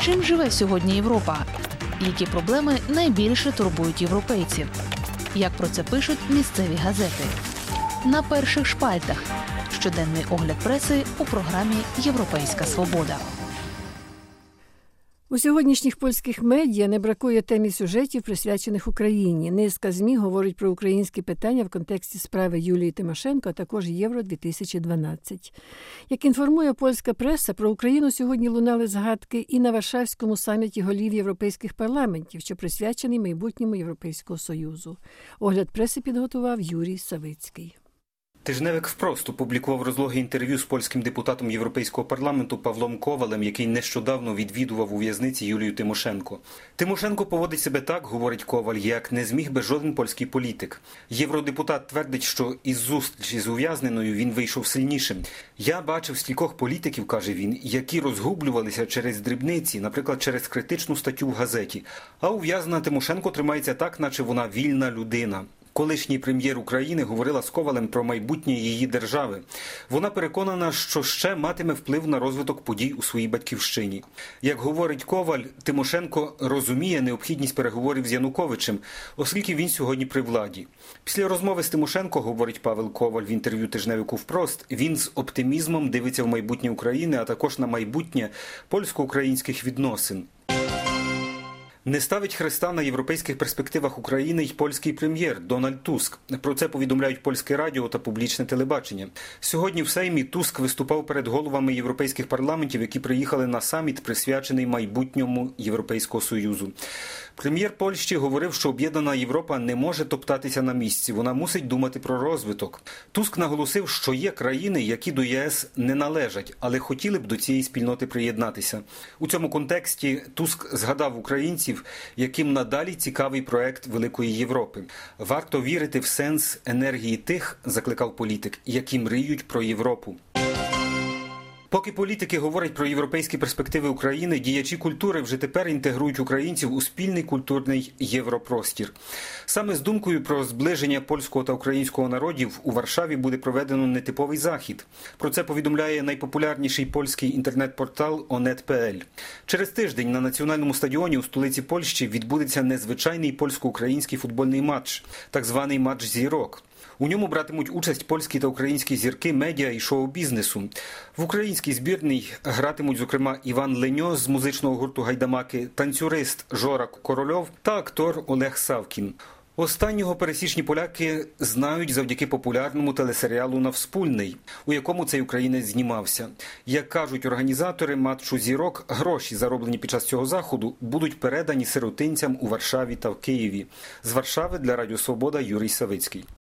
Чим живе сьогодні Європа? Які проблеми найбільше турбують європейців? Як про це пишуть місцеві газети? На перших шпальтах. Щоденний огляд преси у програмі «Європейська свобода». У сьогоднішніх польських медіа не бракує тем і сюжетів, присвячених Україні. Низка ЗМІ говорить про українські питання в контексті справи Юлії Тимошенко, а також Євро-2012. Як інформує польська преса, про Україну сьогодні лунали згадки і на Варшавському саміті голів європейських парламентів, що присвячений майбутньому Європейського Союзу. Огляд преси підготував Юрій Савицький. Тижневик «Впрост» опублікував розлоге інтерв'ю з польським депутатом Європейського парламенту Павлом Ковалем, який нещодавно відвідував у в'язниці Юлію Тимошенко. Тимошенко поводить себе так, говорить Коваль, як не зміг би жоден польський політик. Євродепутат твердить, що із зустрічі з ув'язненою він вийшов сильнішим. «Я бачив стількох політиків, – каже він, – які розгублювалися через дрібниці, наприклад, через критичну статтю в газеті. А ув'язнена Тимошенко тримається так, наче вона вільна людина». Колишній прем'єр України говорила з Ковалем про майбутнє її держави. Вона переконана, що ще матиме вплив на розвиток подій у своїй батьківщині. Як говорить Коваль, Тимошенко розуміє необхідність переговорів з Януковичем, оскільки він сьогодні при владі. Після розмови з Тимошенко, говорить Павел Коваль в інтерв'ю тижневику «Впрост», він з оптимізмом дивиться в майбутнє України, а також на майбутнє польсько-українських відносин. Не ставить хреста на європейських перспективах України й польський прем'єр Дональд Туск. Про це повідомляють польське радіо та публічне телебачення. Сьогодні в Сеймі Туск виступав перед головами європейських парламентів, які приїхали на саміт, присвячений майбутньому Європейського Союзу. Прем'єр Польщі говорив, що об'єднана Європа не може топтатися на місці, вона мусить думати про розвиток. Туск наголосив, що є країни, які до ЄС не належать, але хотіли б до цієї спільноти приєднатися. У цьому контексті Туск згадав українців, яким надалі цікавий проект Великої Європи. Варто вірити в сенс енергії тих, закликав політик, які мріють про Європу. Поки політики говорять про європейські перспективи України, діячі культури вже тепер інтегрують українців у спільний культурний європростір. Саме з думкою про зближення польського та українського народів у Варшаві буде проведено нетиповий захід. Про це повідомляє найпопулярніший польський інтернет-портал Onet.pl. Через тиждень на національному стадіоні у столиці Польщі відбудеться незвичайний польсько-український футбольний матч, так званий матч зірок. У ньому братимуть участь польські та українські зірки медіа і шоу-бізнесу. В українській збірній гратимуть, зокрема, Іван Леньо з музичного гурту «Гайдамаки», танцюрист Жора Корольов та актор Олег Савкін. Останнього пересічні поляки знають завдяки популярному телесеріалу «Навспульний», у якому цей українець знімався. Як кажуть організатори матчу «Зірок», гроші, зароблені під час цього заходу, будуть передані сиротинцям у Варшаві та в Києві. З Варшави для Радіо Свобода Юрій Савицький.